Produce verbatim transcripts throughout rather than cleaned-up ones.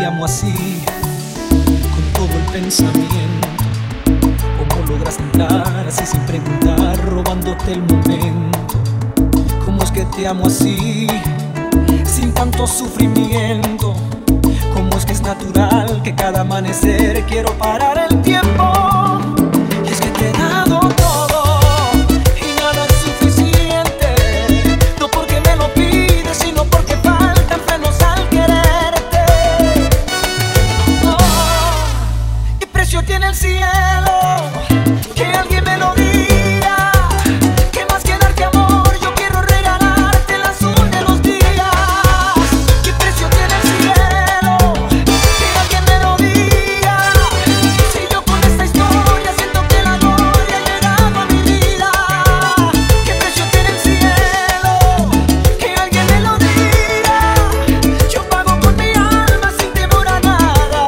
amo así, con todo el pensamiento. ¿Cómo logras entrar así sin preguntar, robándote el momento? ¿Cómo es que te amo así, sin tanto sufrimiento? ¿Cómo es que es natural que cada amanecer quiero parar el tiempo? Y es que te he dado todo y nada es suficiente, no porque me lo pides, sino porque faltan frenos al quererte. Oh, ¿qué precio tiene el cielo? Que alguien me lo diga. ¿Qué más que darte amor? Yo quiero regalarte el azul de los días. ¿Qué precio tiene el cielo? Que alguien me lo diga. Si yo con esta historia siento que la gloria ha llegado a mi vida. ¿Qué precio tiene el cielo? Que alguien me lo diga. Yo pago con mi alma sin temor a nada.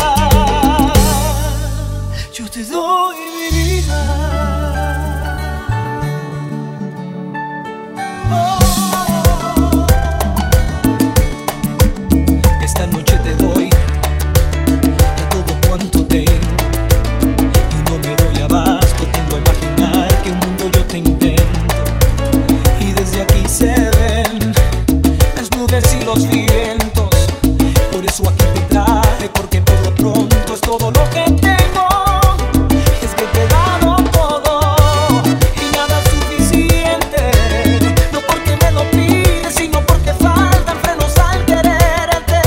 Yo te doy mi vida. Esta noche te doy de todo cuanto tengo y no me doy abasto. Tiendo a imaginar que un mundo yo te intento y desde aquí se ven las nubes y los vientos. Por eso aquí te traje, porque por lo pronto es todo lo que tengo. Es que te he dado todo y nada es suficiente, no porque me lo pides, sino porque faltan frenos al quererte.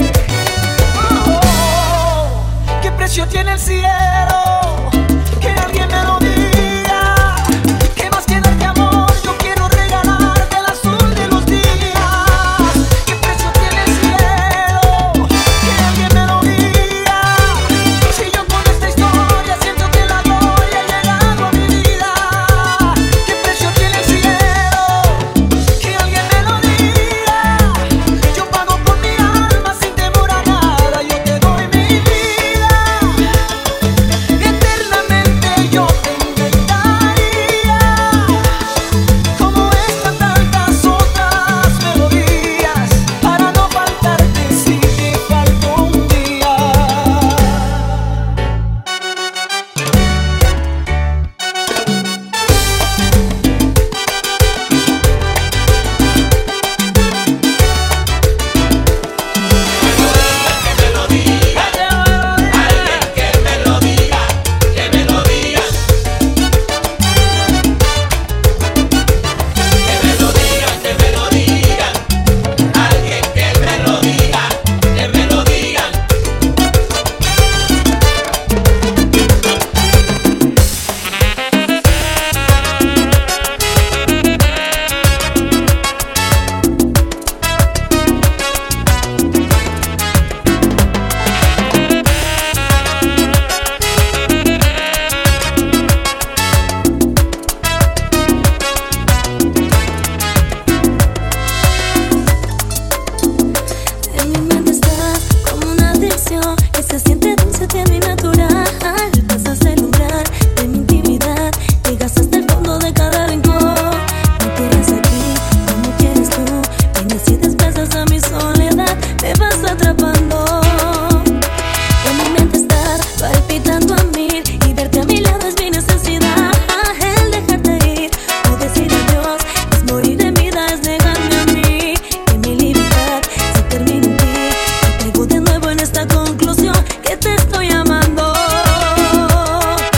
Oh, ¿qué precio tiene el cielo? Que alguien me lo diga. ¿Qué más que darte amor? Yo quiero regalarte el azul de los días. ¿Qué precio tiene el cielo? Que alguien me lo diga. Si yo con esta historia siento que la gloria ha llegado a mi vida. ¿Qué precio tiene el cielo? Que alguien me lo diga. Yo pago con mi alma sin temor a nada. Yo te doy mi vida. Eternamente yo te inventaría, como estas tantas otras melodías, para no faltarte si te faltó un día. En mi mente estás como una adicción que se siente dulce, tierno y natural. Pasas el umbral de mi intimidad, llegas hasta el fondo de cada rincón. Me quieres aquí como quieres tú, vienes y desplazas a mi soledad, me vas atrapando. En mi mente estás palpitando a mil y verte a mi lado es mi necesidad. El dejarte ir o decir adiós es morir en vida, es negarme a mí que mi libertad se termina en ti. Te caigo de nuevo en esta conclusión que te estoy amando.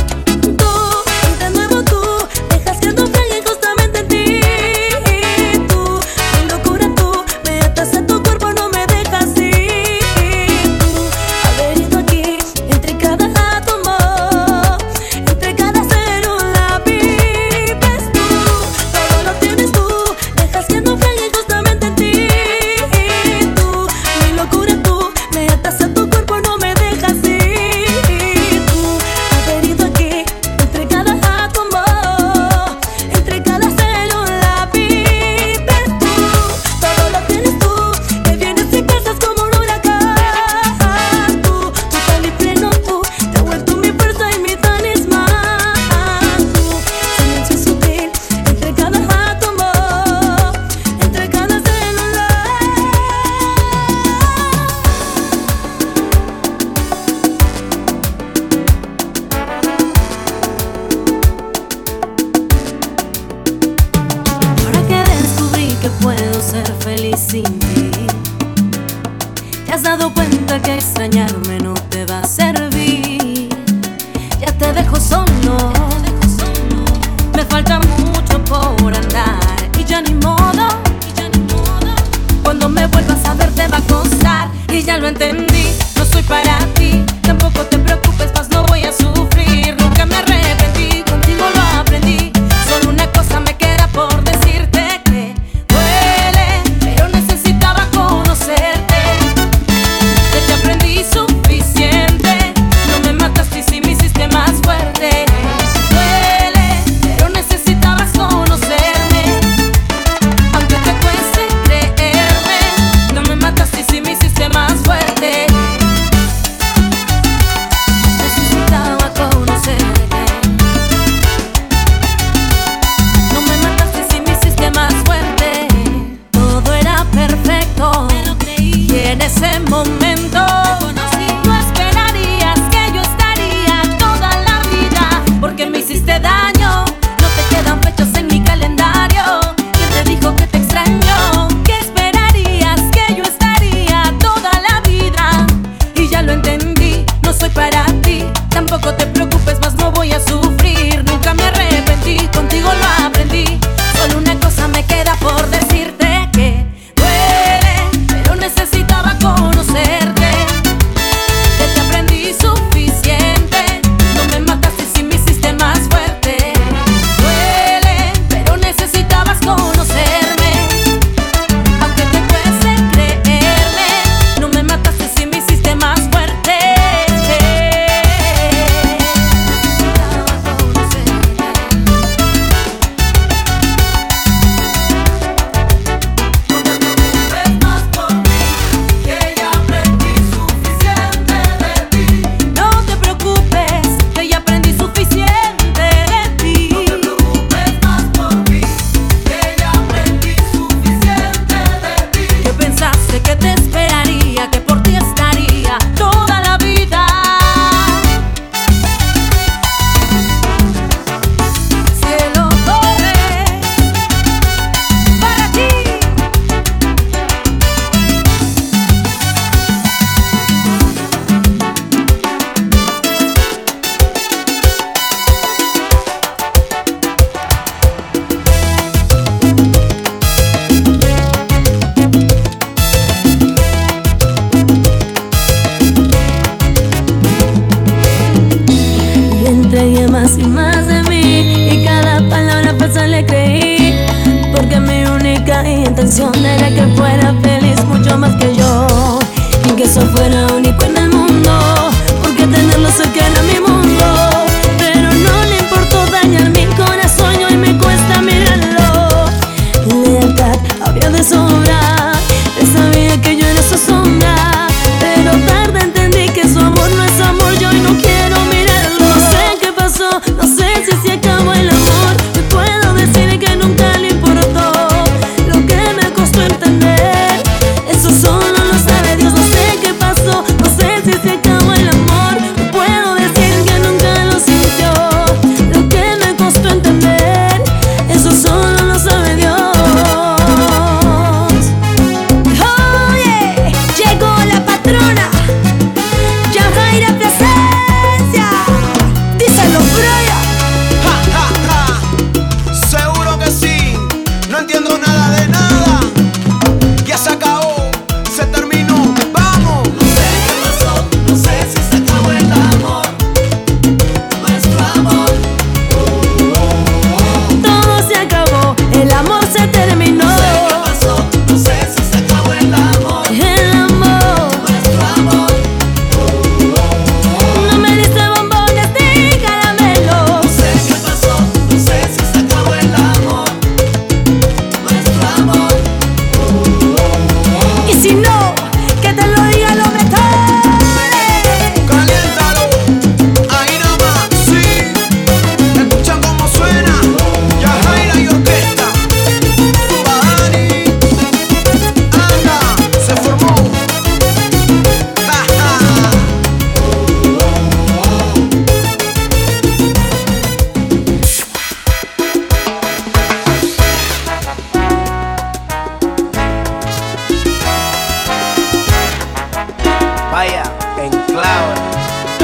extrañarme no te va a servir. Ya te dejo solo, me falta mucho por andar y ya ni modo. Cuando me vuelvas a ver te va a costar y ya lo entendí, no soy para ti. Tampoco te preocupes, más no voy a sufrir. Nunca me arrepentí, contigo lo aprendí. Solo una cosa me queda por decirte, que duele, pero necesitaba conocerte. Ya te aprendí suficiente, no me mataste y sí me hiciste más fuerte. Duele, pero necesitabas conocerme, aunque te cueste creerme. No me mataste y sí me hiciste más fuerte. Necesitaba conocerte, no me mataste y sí me hiciste más fuerte. Todo era perfecto, me lo creí, y en ese momento no esperarías que yo estaría toda la vida, porque me hiciste daño. No te quedan fechas en mi calendario. ¿Quién te dijo que te extraño? ¿Qué esperarías que yo estaría toda la vida? Y ya lo entendí, no soy para ti. Tampoco te preocupes, más no voy a sufrir. Nunca me arrepentí, contigo lo aprendí. Solo una cosa me queda por decirte, que duele, pero necesitaba conocerte. Ya te aprendí suficiente, no me mataste y sí me hiciste más fuerte. Duele, pero necesitabas conocerme, aunque te cueste creerme. No me mataste y sí me hiciste más fuerte. Necesitaba conocerte. No te preocupes, que ya aprendí suficiente de ti. No te preocupes más por mí, que ya aprendí suficiente de ti. Que pensaste que te esperaría, que por ti estaría toda la vida. Cielo corre para ti. Le entregué más y más de mí, y cada palabra falsa le creí, porque mi única intención era que fuera feliz mucho más que yo, y que eso fuera único en el mundo, porque tenerlo cerca era mi mundo. Pero no le importó dañar mi corazón y hoy me cuesta mirarlo. Lealtad había de sobra, él sabía que yo era su sombra, pero tarde entendí que su amor no es amor. Yo hoy no quiero mirarlo. No sé qué pasó, no sé si se acabó el amor. Te puedo decir que nunca le importó lo que me costó entender. Eso solo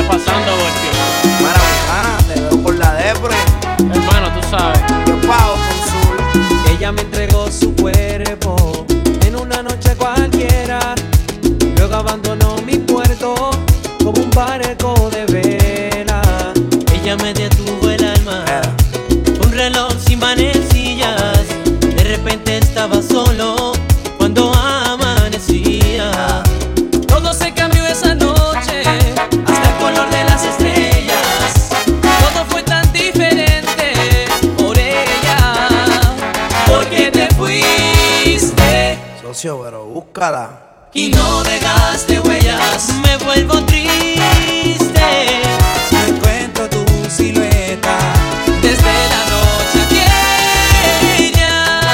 pasando, Voltio? Mara, bacana, te veo por la depre. Hermano, tú sabes. Yo pago con Zul. Ella me entregó su cuerpo en una noche cualquiera. Luego abandonó mi puerto como un barco de vela. Ella me detuvo el alma, un reloj sin manecillas. De repente estaba solo cuando amanecía. Todo se cambió esa noche, hasta el color de las estrellas. Todo fue tan diferente por ella. Porque te fuiste Socio, pero búscala. y no dejaste huellas. Me vuelvo triste. No encuentro tu silueta desde la noche aquella.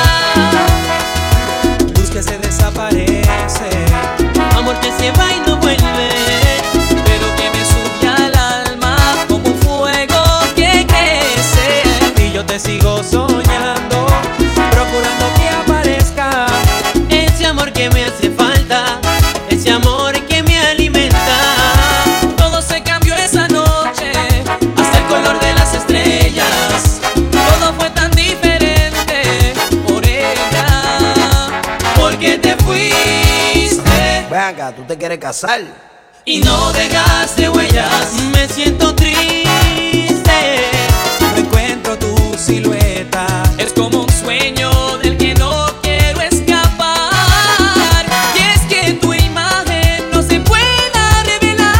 Luz que se desaparece, Amor que se va y no vuelve. pero que me sube al alma como un fuego que crece. Y yo te sigo soñando, procurando que aparezca Ese amor que me hace falta, ese amor que me alimenta. Todo se cambió esa noche, hasta el color de las estrellas. Todo fue tan diferente por ella. Porque te fuiste Ven acá, ¿tú te quieres casar? y no dejaste huellas. Me siento triste. No encuentro tu silueta. Es como un sueño del que no quiero escapar. Y es que tu imagen no se pueda revelar.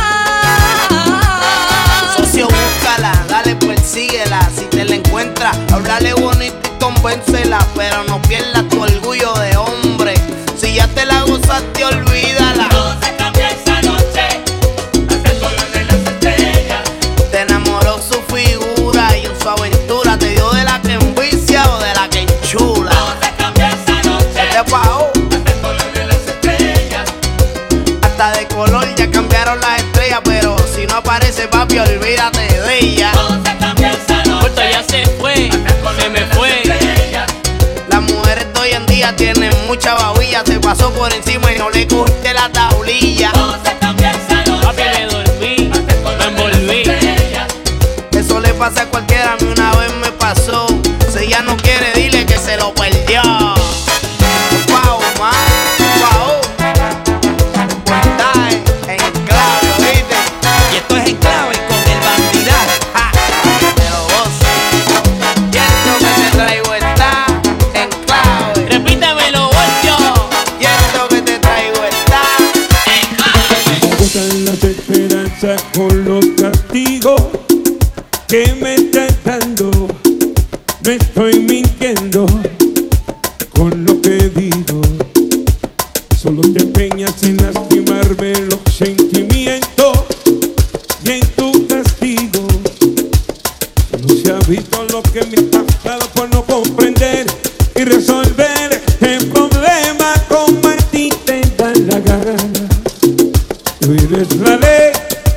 Socio, búscala, dale, persíguela. Si te la encuentras, háblale bonito y convéncela. Pero no pierdas tu orgullo de hombre. Si ya te la gozaste, olvídala. Se cambió esa noche, hasta el color de las estrellas. Te enamoró su figura y en su aventura te dio de la que envicia o de la que enchula. Se cambió esa noche, Te pagó hasta el color de las estrellas. hasta de color, ya cambiaron las estrellas. Pero si no aparece, papi, olvídate de ella. Se cambió esa noche, Voltio ya se fue, se me fue. Las mujeres de hoy en día tienen mucha babilla. Se pasó por encima y no le cogiste la tablilla. se cambió esa noche. Papi, me dormí, me envolví. Eso le pasa a cualquiera, a mí una vez me pasó. Si ella no quiere, dile que se lo perdió. Wow, man, wow. Reportaje en clave, ¿oíste? Y esto es en clave con el bandidaje. Ja, pero vos, y esto que te traigo está en clave. Repítamelo, Voltio. Y esto que te traigo está En clave. Agotan las esperanzas con los castigos que me están dando. Me estoy mintiendo con lo que digo. Solo te empeñas en lastimarme los sentimientos y en tu castigo. No se ha visto lo que me ha pasado por no comprender y resolver el problema como a ti te da la gana. Tú eres la ley,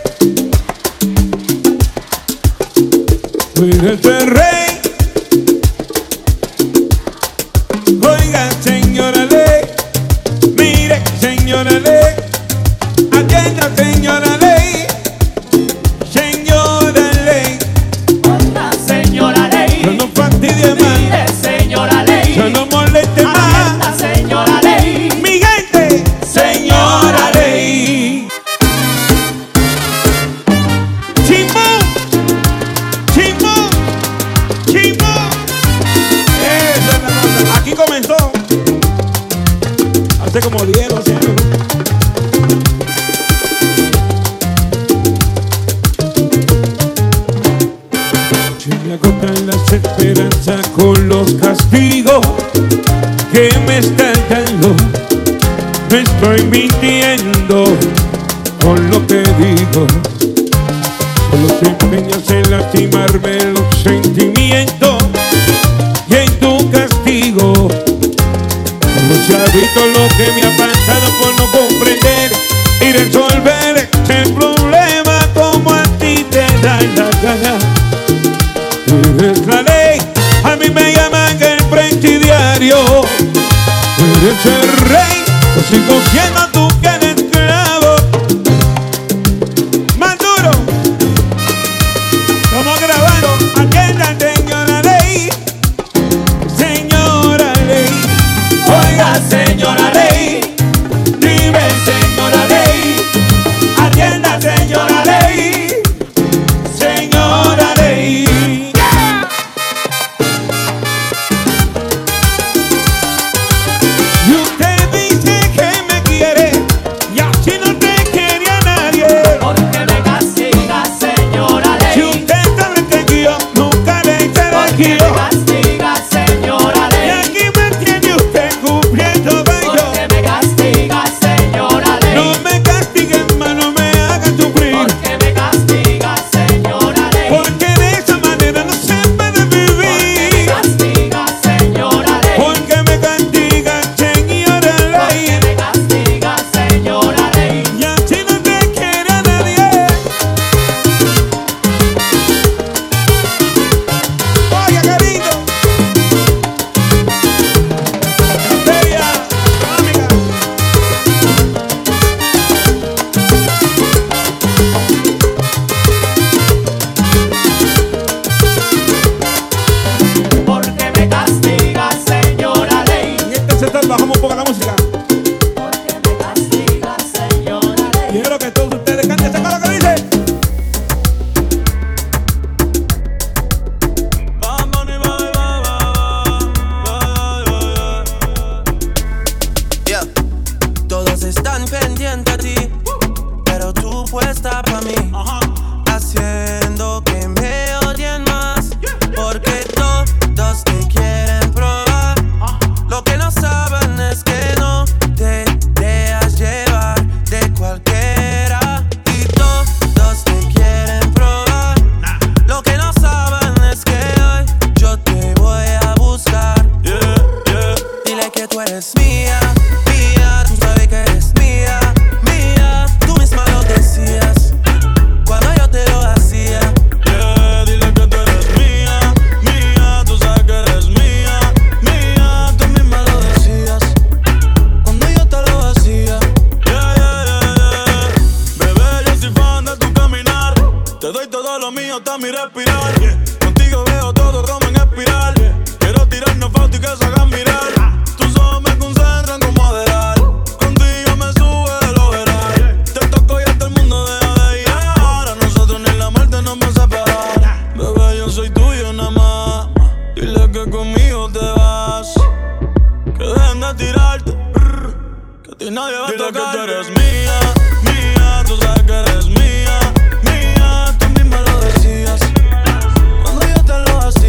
tú eres el rey. Oiga, señora ley, mire, señora ley, atienda, señora ley, señora ley. Señora ley, No nos fastidie más, señora ley. no nos moleste más. Señora ley, Mi gente, señora ley. Chimbo, chimbo, chimbo. Esa es la cosa. Aquí comenzó hace como diez o doce años. Se me agotan las esperanzas con los castigos que me están dando. Me estoy mintiendo con lo que digo. Solo te empeñas en lastimarme los sentimientos y en tu castigo. No se ha visto lo que me ha pasado por no comprender y resolver el problema como a ti te da la gana. Tú eres la ley, a mí me llaman el presidiario. Tú eres el rey, yo sigo siendo tú que eres esclavo. Más duro. señora ley, señora ley. Y usted dice que me quiere y así no te quería nadie. Porque me castiga, señora ley. Si usted sabe que yo nunca le hice Porque daño. me castiga, señora Y ley. aquí me tiene usted cumpliendo bello. Porque me castiga, señora ley. No me castiguen más, no me hagan sufrir. Porque me castiga, señora ley. Porque de esa manera no se puede Porque me vivir. castiga, señora ley. Porque me castiga, señora ley. Porque me castiga, señora ley. Y así no te quiere a nadie. Oye, querido. Bella, amiga. Porque me castiga, señora ley. En este sector bajamos un poco la música. Porque me castiga, señora ley. Quiero que todos ustedes canten ese coro que dice. Yeah. Todos están pendientes a ti, pero tú puesta pa' mí, haciendo que me odien más, porque todos te quieren probar. Lo que no saben es que no te dejas llevar de cualquiera, y todos te quieren probar. Lo que no saben es que hoy yo te voy a buscar. Dile que tú eres mía, mía, tú sabes que eres mía, mía. Tú misma lo decías cuando yo te lo hacía. Yeah, dile que tú eres mía, mía, tú sabes que eres mía, mía. Tú misma lo decías cuando yo te lo hacía. Yeah, yeah, yeah, yeah. Bebé, yo soy fan de tu caminar. Te doy todo lo mío hasta mi respirar. Contigo veo todo como en espiral. Quiero tirarnos fotos y que se hagan mirar. Tus ojos me concentran como adelar. Contigo me sube el overall. Te toco y hasta el mundo deja de ir. Ahora nosotros ni la muerte nos va a separar. Bebé, yo soy tuyo nada más. Dile que conmigo te vas. Que dejen de tirarte. Que a ti nadie va a tocar. Dile que tú eres mía, mía. Tú sabes que eres mía, mía. Tú misma lo decías cuando yo te lo hacía.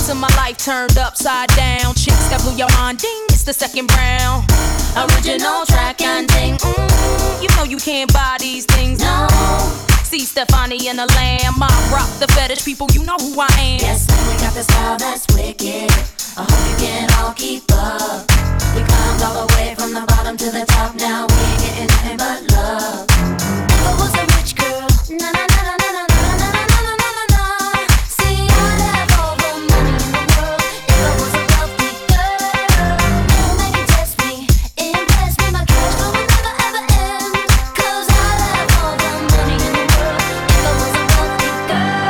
of my life turned upside down. Chicks that blew your mind, ding, it's the second round. Original track and ding, mm, you know you can't buy these things, no. See Stefani and the Lamb, I rock the fetish people, you know who I am. Yes, man, we got the style that's wicked. I hope you can all keep up. We climbed all the way from the bottom to the top. Now we ain't getting nothing but love. If I was a rich girl, na na na na na na na na na na na na. See, I'd have all the money in the world. If I was a wealthy girl, no man can test me, impress me. My cash flow will never ever end. 'Cause I'd have all the money in the world. If I was a wealthy girl.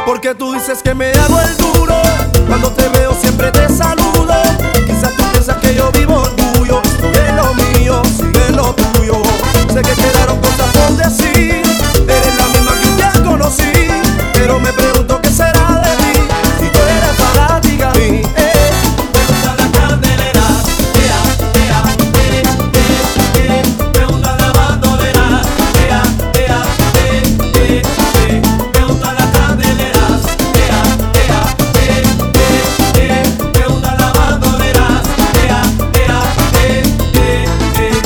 Porque tú dices que me hago el duro, cuando te veo siempre te saludo. Quizás tú piensas que yo vivo orgullo, estoy en lo mío, sigue lo tuyo. Sé que quedaron cosas por decir, eres la misma que un día conocí, pero me pregunto qué será de mí, si tú eres fanática a mí, eh. Me gusta la candelera, ea, ea, eh, eh, eh. Me gusta la bandolera, ea, ea, eh, eh, eh. Me gusta la candelera, ea, ea, eh, eh, eh. Me gusta la bandolera, ea, ea, eh, eh, eh.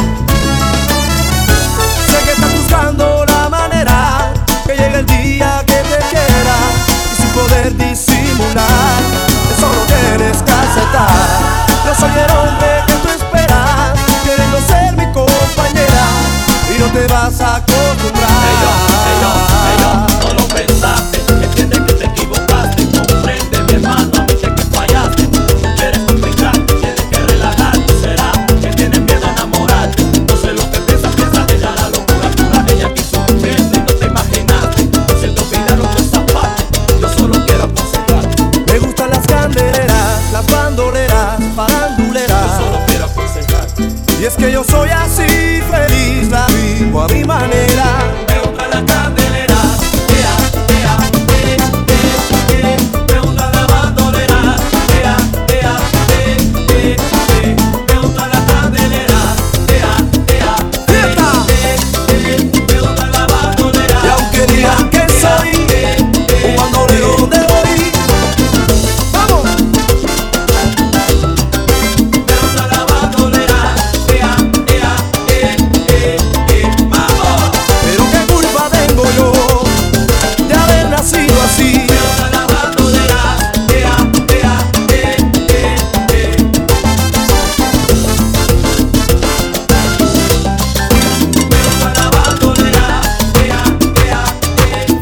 Sé que estás buscando la manera que llegue el día que te quiera, y sin poder disimular, eso lo tienes que aceptar. Yo soy el hombre que tú esperas, queriendo ser mi compañera, y no te vas a acostumbrar. Ella, ella, ella, no lo pensaste. Entiende que te equivocaste. Comprende, mi hermano, admite que fallaste. Tú quieres complicarte, tienes que relajarte. Será que tienes miedo a enamorarte. No sé lo que piensas, piensas ella la locura pura. Ella quiso cumplirte y no te imaginaste. Se te olvidaron de esa parte. Yo solo quiero aconsejarte. Me gustan las candeleras, las bandoleras, faranduleras. Yo solo quiero aconsejarte. Y es que yo soy así, feliz, la vivo a mi manera. Me gusta la candelera, ea, ea, eh, eh, eh. Me gusta la bandolera, ea, ea, eh, eh, eh. Me gusta la candelera, ea, ea, eh, eh, eh. Me gusta la bandolera. Y aunque digan que soy un bandolero de hoy, ¡vamos! Me gusta la bandolera, ea, ea, eh, eh, eh. Vamos. Pero qué culpa tengo yo de haber nacido así. Me gusta la bandolera, ea, ea, eh, eh, eh. Me gusta la bandolera, ea, ea, eh,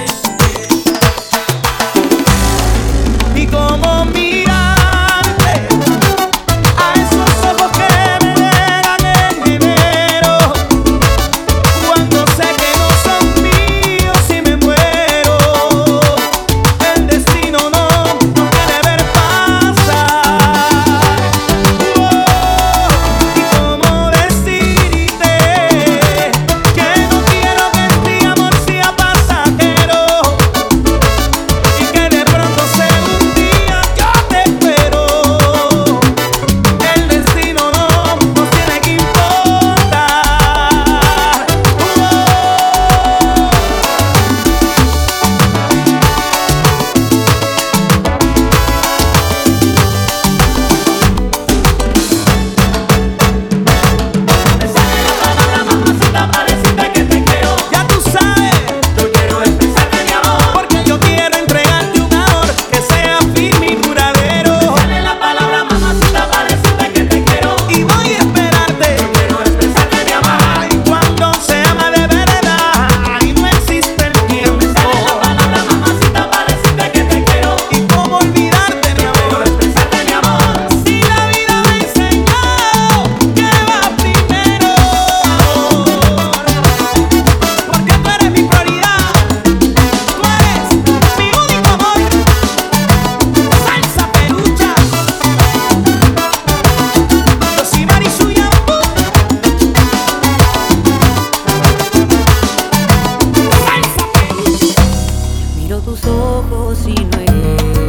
eh. Y como mirarte a esos ojos que me dejan en enero, cuando sé que no son míos y me muero, el destino no nos quiere ver pasar. Oh, y cómo decirte que no quiero que este amor sea pasajero, y que de pronto sea un día yo te espero. El destino no nos tiene que importar. Me sale la palabra mamacita para decirte que te quiero. Ya tú sabes, Yo quiero expresarte mi amor. porque yo quiero entregarte un amor que sea firme y duradero. Sale la palabra mamacita para decirte que te quiero. Y voy a esperarte. Yo quiero expresarte mi amor. Ay, cuando se ama de verdad, ahí no existe el tiempo. Sale la palabra mamacita para decirte que te quiero. Y cómo olvidarte, mi Yo quiero amor. expresarte mi amor. Si la vida me enseñó que va primero, porque tú eres mi prioridad, tú eres mi único amor. Salsa perucha, Yosimar y su yambu. Salsa perucha. Miro tus ojos y no hay